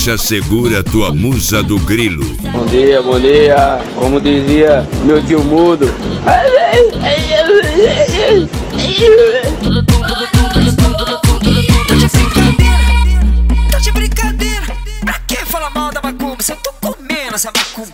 Deixa segura tua musa do grilo. Bom dia, como dizia meu tio Mudo. Tá de brincadeira, pra que falar mal da macumba se eu tô comendo essa macumba?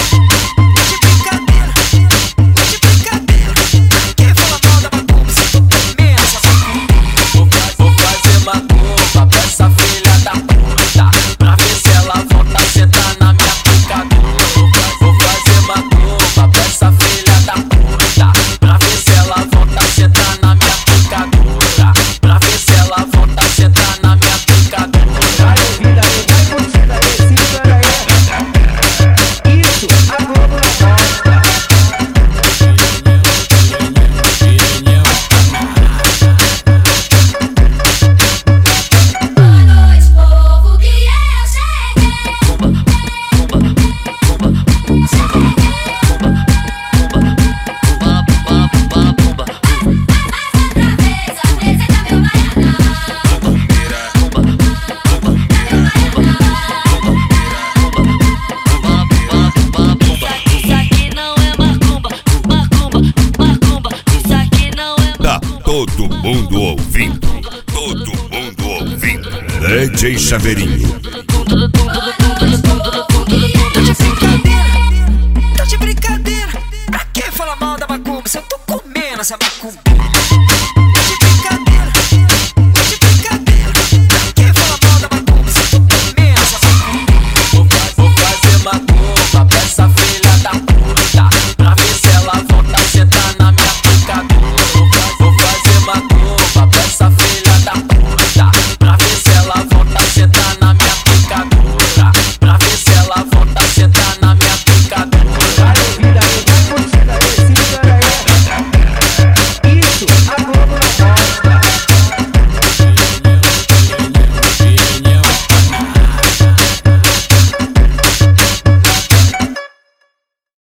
Todo mundo ouvindo, todo mundo ouvindo. DJ Chaveirinho. Tá de brincadeira, pra que falar mal da macumba se eu tô comendo essa macumba?